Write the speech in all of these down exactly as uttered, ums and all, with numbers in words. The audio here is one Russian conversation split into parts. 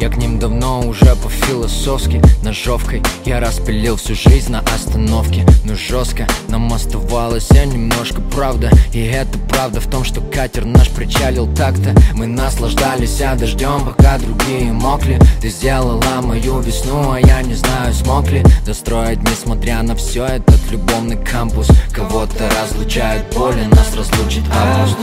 Я к ним давно уже по-философски ножовкой я распилил всю жизнь на остановке. Но жестко нам оставалось а немножко правда. И это правда в том, что катер наш причалил так-то. Мы наслаждались а дождем, пока другие мокли. Ты сделала мою весну, а я не знаю, смог ли достроить, несмотря на все, этот любовный кампус. Кого-то разлучает боли, нас разлучит август.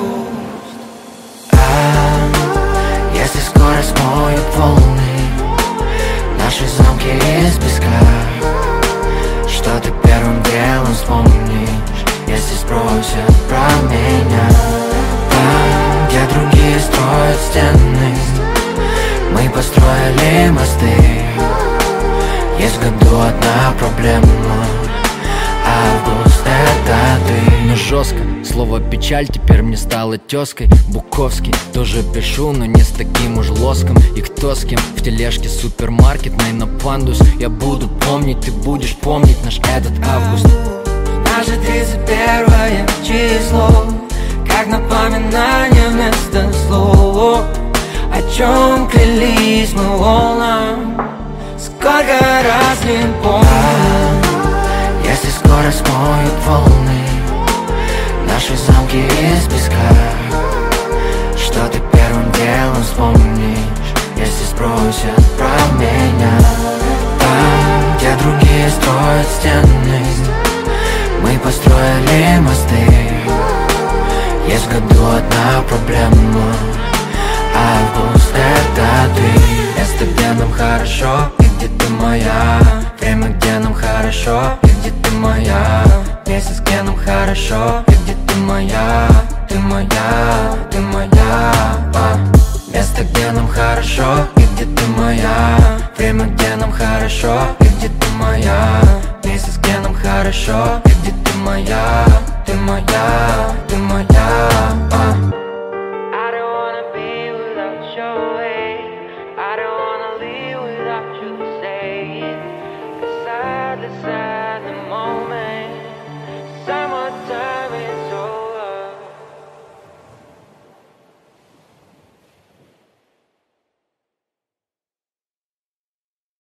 А если скоро смоют волны наши замки из песка, что ты первым делом вспомнишь, если спросят про меня? Там, где другие строят стены, мы построили мосты. Есть в году одна проблема: август — это ты. Но жестко, слово печаль теперь мне стало тезкой. Буковский тоже пишу, но не с таким уж лоском. И кто с кем в тележке супермаркетной на пандус. Я буду помнить, ты будешь помнить наш этот август. Наше тридцать первое число, как напоминание вместо слов. О чем клялись мы волнам, сколько раз не помню. А если скоро смоют волны наши замки из песка, что ты первым делом вспомнишь, если спросят про меня? Там, где другие строят стены, мы построили мосты. Есть в году одна проблема: август — это ты. Место, где нам хорошо, и где ты моя. Время, где нам хорошо, и где ты моя. Месяц, где нам хорошо, и где ты моя. Ты моя, ты моя. А. Место, где нам хорошо, и где ты моя. Время, где нам хорошо, и где ты моя. Месяц, где нам хорошо, и где ты моя. Ты моя, ты моя. А.